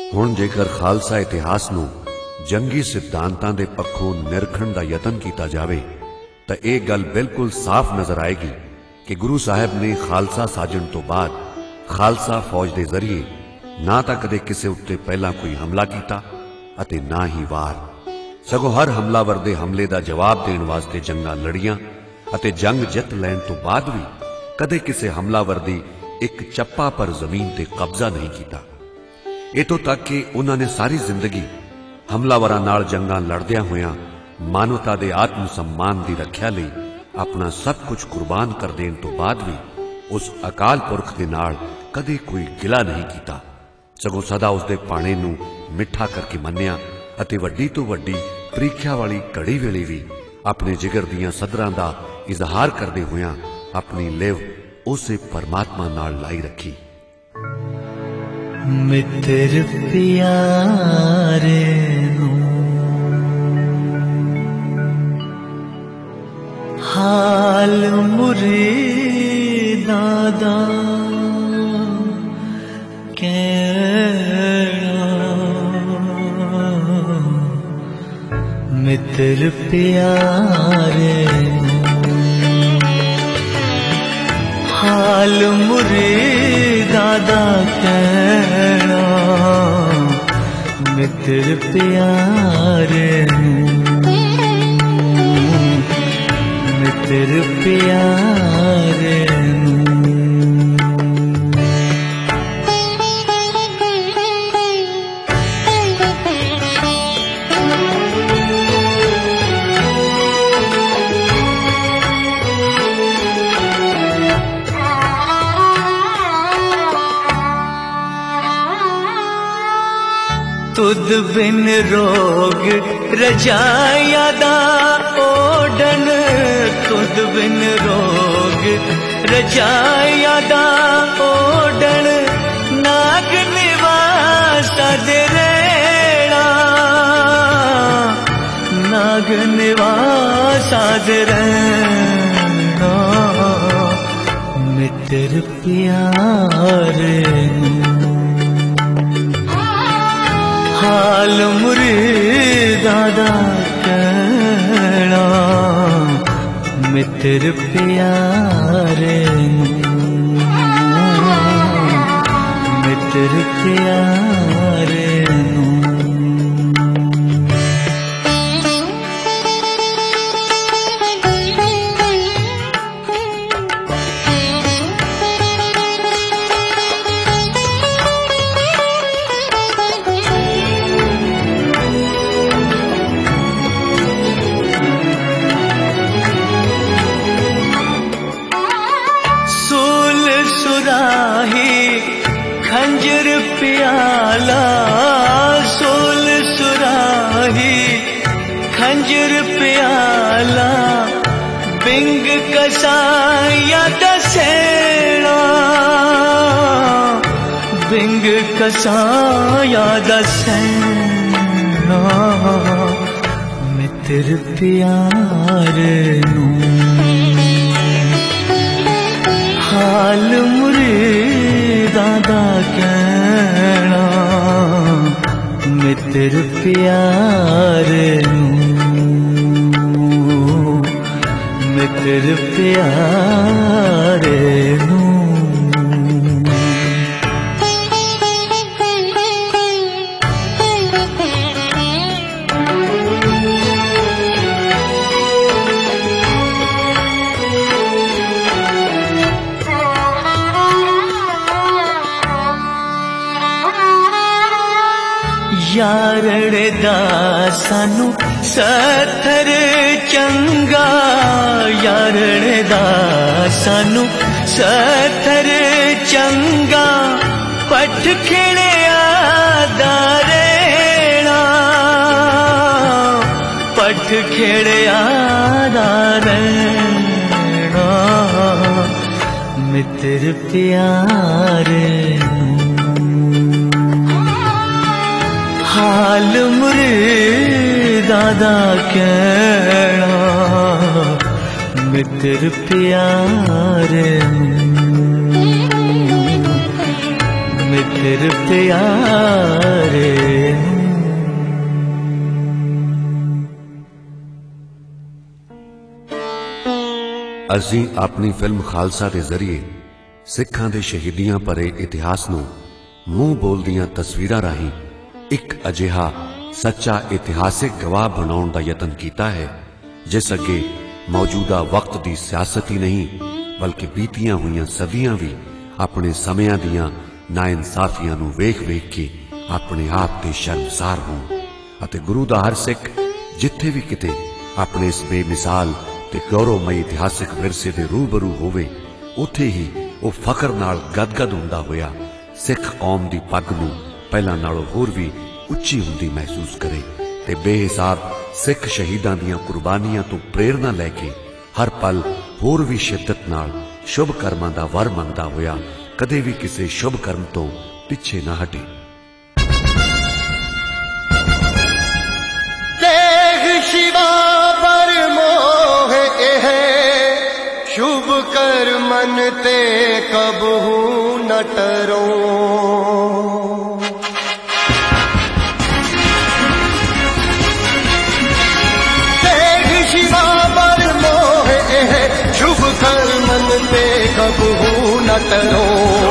हुण जेकर खालसा इतिहास नूं जंगी सिद्धांतां दे पक्षों निरखण दा यतन कीता जावे तां इह गल बिल्कुल साफ नजर आएगी कि गुरु साहिब ने खालसा साजण तो बाद खालसा फौज दे जरिए ना तां कदे किसे उत्ते पहला कोई हमला कीता अते ना ही वार, सगों हर हमलावर दे हमले दा जवाब देण वास्ते जंगां लड़ियां अते जंग जित लैण तो बाद भी कदे किसे हमलावर दी एक चप्पा पर जमीन ते कब्जा नहीं कीता। इतों तक कि उन्होंने सारी जिंदगी हमलावरां नाल जंगां लड़दियां होयां मानवता दे आत्म सम्मान दी रखिया लई अपना सब कुछ कुर्बान कर देण तो बाद भी उस अकाल पुरख दे नाल कदे कोई गिला नहीं कीता, सगों सदा उसदे पाणे नूं मिठा करके मन्निया अते वड्डी तो वड्डी प्रीख्या वाली घड़ी वेले भी अपने जिगर दियां सदरां दा इजहार करदे होयां अपनी लिव उसे परमात्मा नाल लाई रखी। मित्र प्यारे हाल मुरीदां दा कहना, मित्र प्यारे हाल मुरीदां दा कहना, मित्र प्यारे मित्र प्यारे तुद बिन रोग रजाया दा ओडन, तुद बिन रोग रजाया दा ओडन, नाग निवासा दे रहना, नाग निवासा दे रहना, मित्र प्यारे हाल मुरीदां दा कहना, मित्र प्यारे मित्र प्यारे खंजर प्याला, सोल सुराही खंजर प्याला, बिंग कसाया दसेना, बिंग कसाया दसेना, मित्र प्यारे हाल मुरीदां दा कहना, मित्र प्यारे मित्र प्यारे यारड़े दा सानू सत्थर चंगा, यारड़े दा सानू सत्थर चंगा, पठ खिड़िया दा रहना, पठ खिड़िया दा रहना, मित्र प्यारे हाल मुरीदां दा कहना, मित्र प्यारे मित्र प्यारे ਅਸੀਂ ਆਪਣੀ ਫਿਲਮ ਖਾਲਸਾ ਦੇ ਜ਼ਰੀਏ ਸਿੱਖਾਂ ਦੇ ਸ਼ਹੀਦੀਆਂ ਭਰੇ ਇਤਿਹਾਸ ਨੂੰ ਮੂੰਹ ਬੋਲਦੀਆਂ ਤਸਵੀਰਾਂ ਰਾਹੀਂ ਇੱਕ ਅਜਿਹਾ ਸੱਚਾ ਇਤਿਹਾਸਿਕ ਗਵਾਹ ਬਣਾਉਣ ਦਾ ਯਤਨ ਕੀਤਾ ਹੈ ਜਿਸ ਅੱਗੇ ਮੌਜੂਦਾ ਵਕਤ ਦੀ ਸਿਆਸਤ ਹੀ ਨਹੀਂ ਬਲਕਿ ਬੀਤੀਆਂ ਹੋਈਆਂ ਸਦੀਆਂ ਵੀ ਆਪਣੇ ਸਮਿਆਂ ਦੀਆਂ ਨਾਇਨਸਾਫੀਆਂ ਨੂੰ ਵੇਖ ਵੇਖ ਕੇ ਆਪਣੇ ਆਪ ਤੇ ਸ਼ਰਮਸਾਰ ਹੋਣ ਅਤੇ ਗੁਰੂ ਦਾ ਹਰ ਸਿੱਖ ਜਿੱਥੇ ਵੀ ਕਿਤੇ ਆਪਣੇ ਇਸ ਬੇਮਿਸਾਲ ਤੇ ਗੌਰਵਮਈ ਇਤਿਹਾਸਿਕ ਵਿਰਸੇ ਦੇ ਰੂਬਰੂ ਹੋਵੇ ਉੱਥੇ ਹੀ ਉਹ ਫਖਰ ਨਾਲ ਗਦਗਦ ਹੁੰਦਾ ਹੋਇਆ ਸਿੱਖ ਕੌਮ ਦੀ ਪੱਗ ਨੂੰ ਪਹਿਲਾਂ ਨਾਲੋਂ ਹੋਰ ਵੀ ਉੱਚੀ ਹੁੰਦੀ ਮਹਿਸੂਸ ਕਰੇ ਤੇ ਬੇਹਿਸਾਬ ਸਿੱਖ ਸ਼ਹੀਦਾਂ ਦੀਆਂ ਕੁਰਬਾਨੀਆਂ ਤੋਂ ਪ੍ਰੇਰਨਾ ਲੈ ਕੇ ਹਰ ਪਲ ਹੋਰ ਵੀ ਸ਼ਿੱਦਤ ਨਾਲ ਸ਼ੁਭ ਕਰਮਾਂ ਦਾ ਵਰ ਮੰਗਦਾ ਹੋਇਆ ਕਦੇ ਵੀ ਕਿਸੇ ਸ਼ੁਭ ਕਰਮ ਤੋਂ ਪਿੱਛੇ ਨਾ ਹਟੇ। ਦੇਖ ਸ਼ਿਵਾ ਪਰ ਮੋਹ ਇਹ शुभ कर मन ते कबहू न टरो। देख शिवा पर मोह शुभ कर मन ते कबहू न टरो।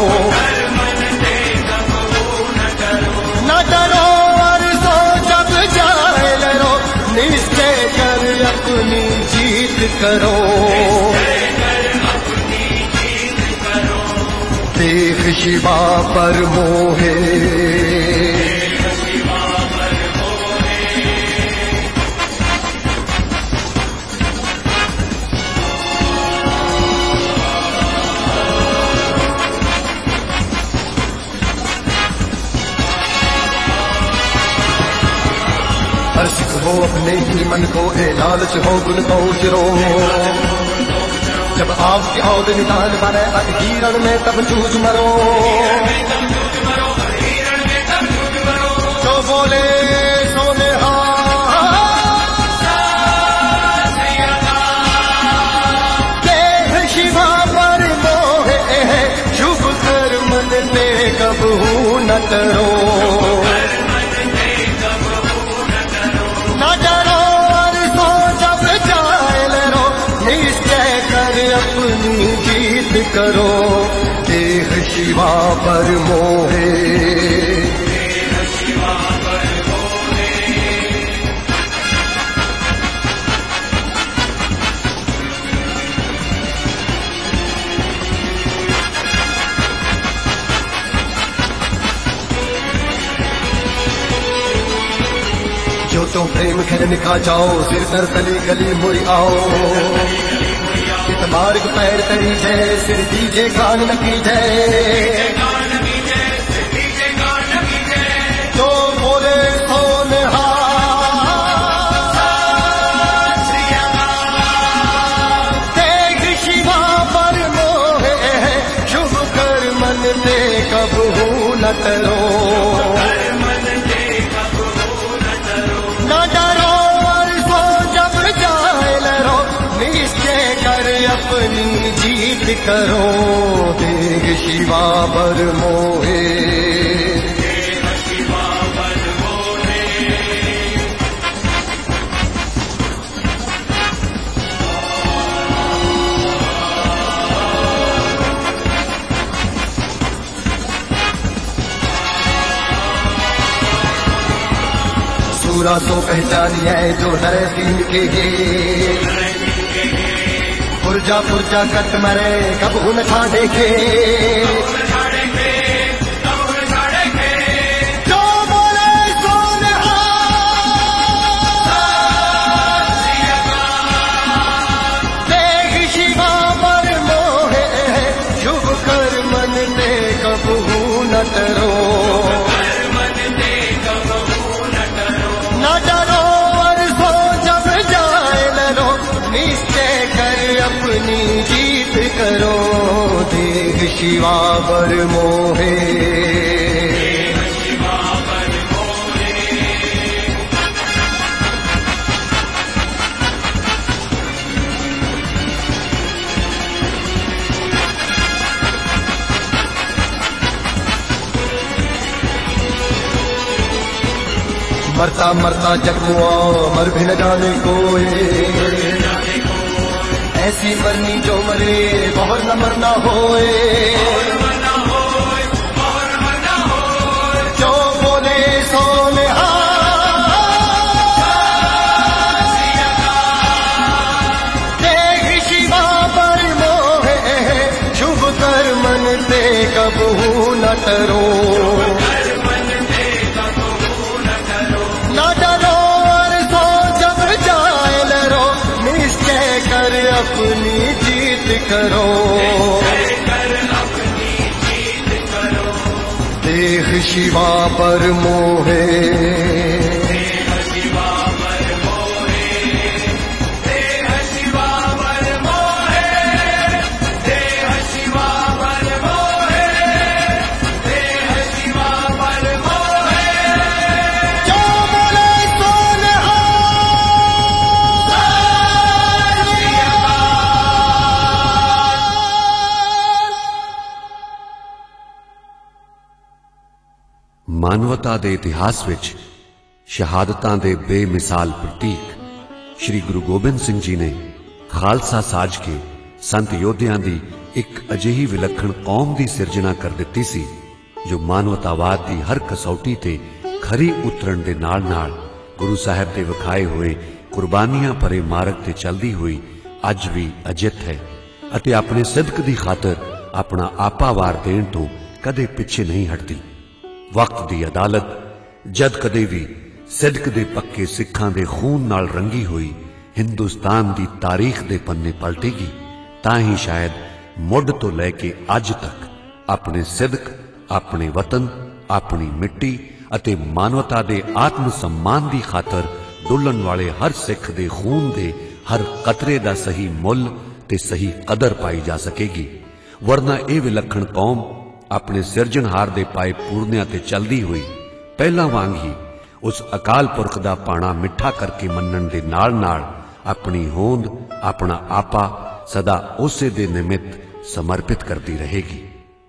न डरो और सो जब जाए लड़ो निश्चय कर अपनी जीत करो। देख शिवा पर मोहे हर सिख हो अपने ही मन को ए लालच हो गुण को चिरो। जब आपके औद निदान बने अधीरण में तब जूझ मरो। जो बोले सोने देख शिवा पर मोह शुभ कर मन में कबहू न करो। न डरो और सो जब जाए लड़ो निश्चय कर अपनी जीत करो। देख शिवा पर मोहे जो तो प्रेम खेल निका जाओ सिर सर तली गली मुड़ी आओ। मार्ग पैर तरी जय सिर दीजे गान नकी जय। जो बोले सोने देख शिवा पर मोह शुभ कर मन में कबहू न टरो। न डरो और सो जब जाए लड़ो निश्चय कर अपनी जीत करो। देख शिवा पर मोहे सूरा सो पहचानिए जो नरे सीन के पुरजा पुरजा कट मरे कब उन खा देखे। जो बोले सोने देख शिवा पर मोह शुभ कर मन में कबहू न टरो। न डरो और सो जब जाए लड़ो निश्चय कर अपनी जीत करो। देख शिवा पर मोहे मरता मरता जगमुआ मर भी न जाने कोई। ऐसी मरनी जो मरे बहुत न मरना होए, जो बोले सो देख शिवा पर मोहे, शुभ कर मन ते कबहू न डरो, न डरो और सो जब जाए लरो, निश्चय कर अपनी जीत करो, देख शिवा पर मोहे, ਮਾਨਵਤਾ ਦੇ ਇਤਿਹਾਸ ਵਿੱਚ ਸ਼ਹਾਦਤਾਂ ਦੇ ਬੇਮਿਸਾਲ ਪ੍ਰਤੀਕ ਸ਼੍ਰੀ ਗੁਰੂ ਗੋਬਿੰਦ ਸਿੰਘ ਜੀ ਨੇ ਖਾਲਸਾ ਸਾਜ ਕੇ ਸੰਤ ਯੋਧਿਆਂ ਦੀ ਇੱਕ ਅਜਿਹੀ ਵਿਲੱਖਣ ਕੌਮ ਦੀ ਸਿਰਜਣਾ ਕਰ ਦਿੱਤੀ ਸੀ ਜੋ ਮਾਨਵਤਾਵਾਦ ਦੀ ਹਰ ਕਸੌਟੀ ਤੇ ਖਰੀ ਉਤਰਨ ਦੇ ਨਾਲ-ਨਾਲ ਗੁਰੂ ਸਾਹਿਬ ਦੇ ਵਿਖਾਏ ਹੋਏ ਕੁਰਬਾਨੀਆਂ ਭਰੇ ਮਾਰਗ ਤੇ ਚੱਲਦੀ ਹੋਈ ਅੱਜ ਵੀ ਅਜਿੱਤ ਹੈ ਅਤੇ ਆਪਣੇ ਸਿਦਕ ਦੀ ਖਾਤਰ ਆਪਣਾ ਆਪਾ ਵਾਰ ਦੇਣ ਤੋਂ ਕਦੇ ਪਿੱਛੇ ਨਹੀਂ ਹਟਦੀ। वक्त दी अदालत जद कदे भी सिदक दे पक्के सिखां दे खून नाल रंगी हुई हिंदुस्तान दी तारीख दे पन्ने पलटेगी, तां ही शायद मुढ़ तो लैके अज तक अपने सिदक, अपने वतन, अपनी मिट्टी अते मानवता दे आत्म सम्मान दी खातर डुलन वाले हर सिख दे खून दे हर कतरे दा सही मुल ते सही कदर पाई जा सकेगी। वरना यह विलक्षण कौम अपने सिरजनहार दे पाए पूर्णिया ते चलदी हुई पहला वांग ही उस अकाल पुरख दा पाना मिठा करके मनन दे नाल नाल अपनी होंद, अपना आपा सदा उसे दे निमित्त समर्पित करती रहेगी।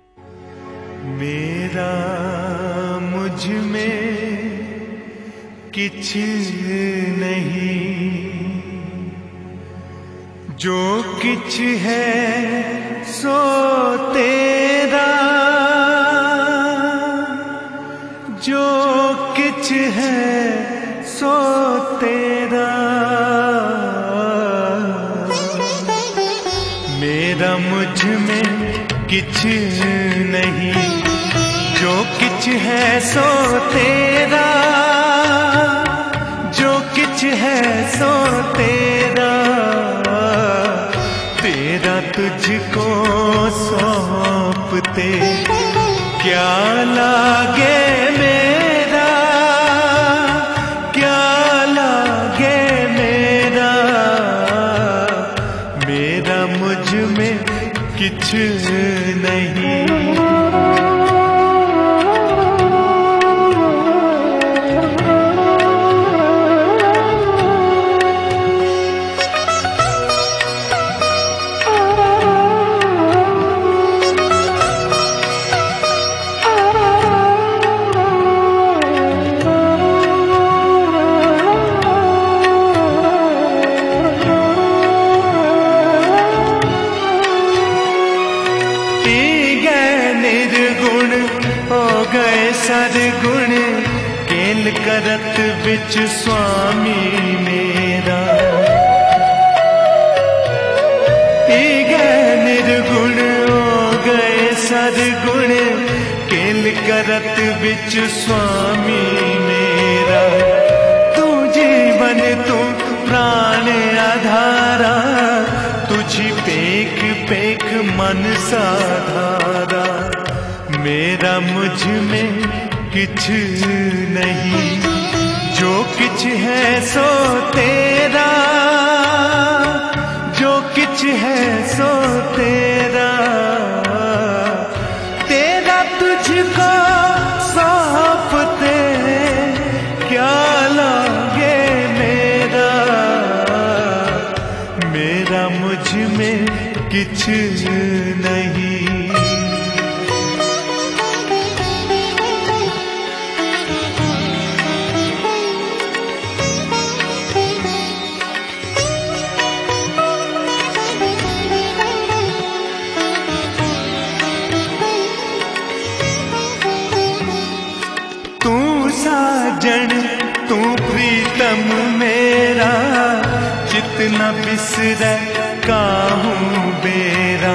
मेरा मुझ में किछ नहीं, जो किछ है सो तेरा, जो किछ है सो तेरा, मेरा मुझ में किछ नहीं, जो किछ है सो तेरा, जो किछ है सो तेरा, तेरा तुझको सौंपते क्या लागे मेरा, क्या लागे मेरा, मेरा मुझ में किछ नहीं। सरगुण केल करत बिच स्वामी मेरा, पी गए निर्गुण हो गए सरगुण केल करत बिच स्वामी मेरा, तू जीवन तू प्राण आधारा, तुझी पेख पेख मन साधारा, मेरा मुझ में किछ नहीं, जो किछ है सो तेरा, जो किछ है सो तेरा, तेरा तुझको सौंपते क्या लागे मेरा, मेरा मुझ में किछ नहीं। साजन तू प्रीतम मेरा, जितना बिसरे काहूं बेरा।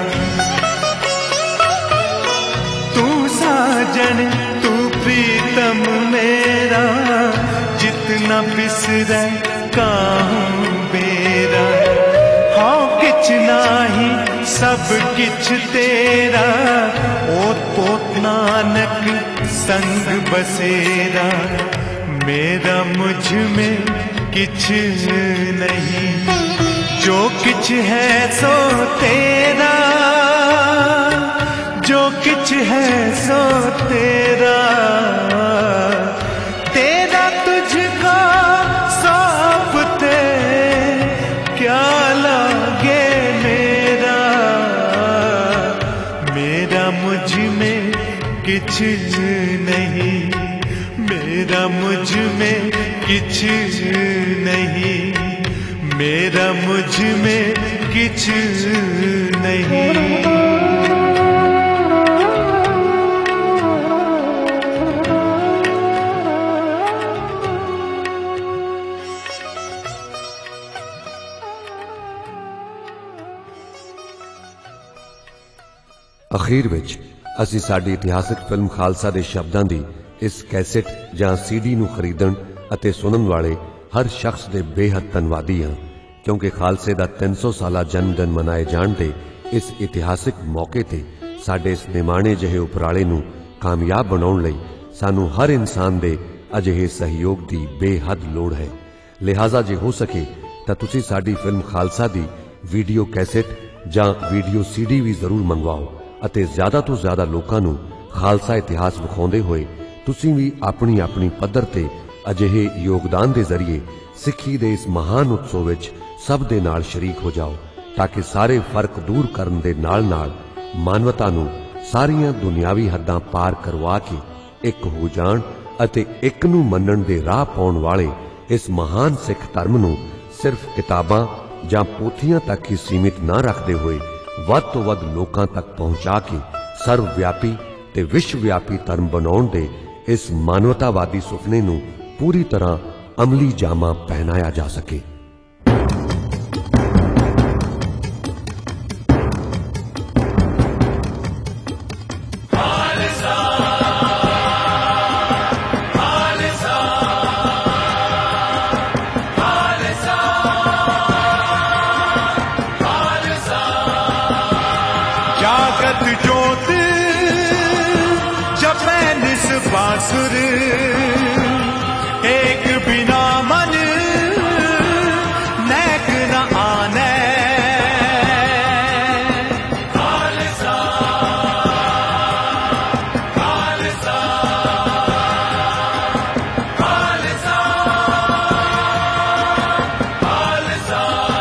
तू साजन तू प्रीतम मेरा, जितना बिसरे काहूं बेरा। हाँ किछ नाही सब किछ तेरा, ओत पोत नानक संग बसेरा। मेरा मुझ में किछ नहीं, जो किछ है सो तेरा, जो किछ है सो तेरा। तेरा तुझको सौंपते क्या लागे मेरा। मेरा मुझ में किछ नहीं, मेरा मुझ में किछ नहीं, मेरा मुझ में किछ नहीं। अखीर विच असी साडी इतिहासक फिल्म खालसा दे शब्दां दी इस कैसेट जां सीडी नूं खरीदण अते सुनन वाले हर शख्स दे बेहद धन्नवादी हां, क्योंकि खालसे दा 300 साला जन्मदिन मनाए जाण दे इस इतिहासक मौके ते साडे इस निमाणे जहे उपराले नूं कामयाब बनाउण लई सानू हर इंसान दे अजिहे सहयोग दी बेहद लोड़ है। लिहाजा जे हो सके तां तुसीं साडी फिल्म खालसा दी वीडियो कैसेट जां वीडियो सीडी भी जरूर मंगवाओ अते ज्यादा तो ज्यादा लोकां नूं खालसा इतिहास विखाउंदे होए तुसीं भी अपनी अपनी पद्धर ते अजिहे योगदान दे जरिए सिक्खी दे इस महान उत्सव विच सब दे नाल शरीक हो जाओ, ताकि सारे फर्क दूर करन दे नाल नाल मानवता नूं सारियां दुनियावी हद्दां पार करवा के एक हो जाण अते एक नूं मन्नण दे राह पाउण वाले इस महान सिख धर्म नूं सिर्फ किताबां जां पोथियां तक ही सीमित ना रखते हुए वध तो वध लोकां तक पहुंचा के सर्वव्यापी ते विश्वव्यापी धर्म बनाउण दे इस मानवतावादी सुपने नूं पूरी तरह अमली जामा पहनाया जा सके। बांसुर एक बिना मन नैक न आने। खालसा खालसा खालसा खालसा।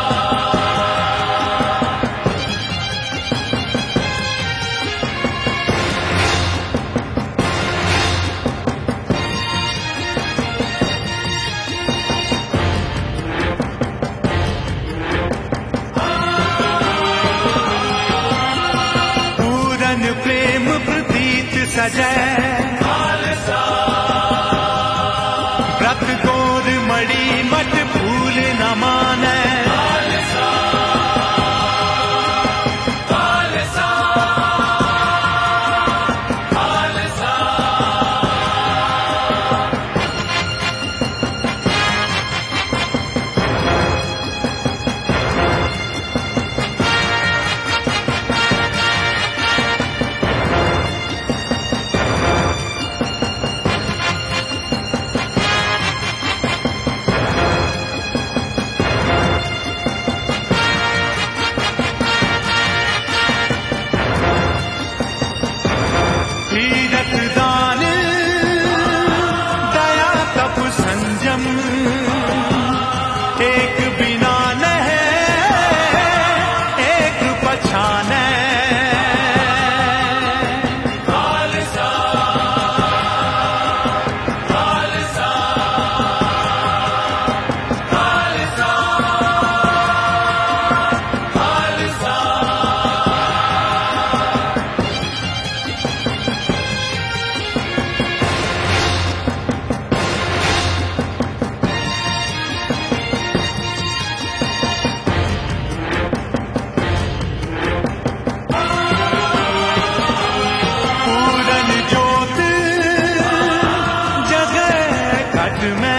प्रेम प्रतीत सजै खालसा, व्रत गोर मड़ी मट फूल न मानै। खालसा खालसा खालसा। मैं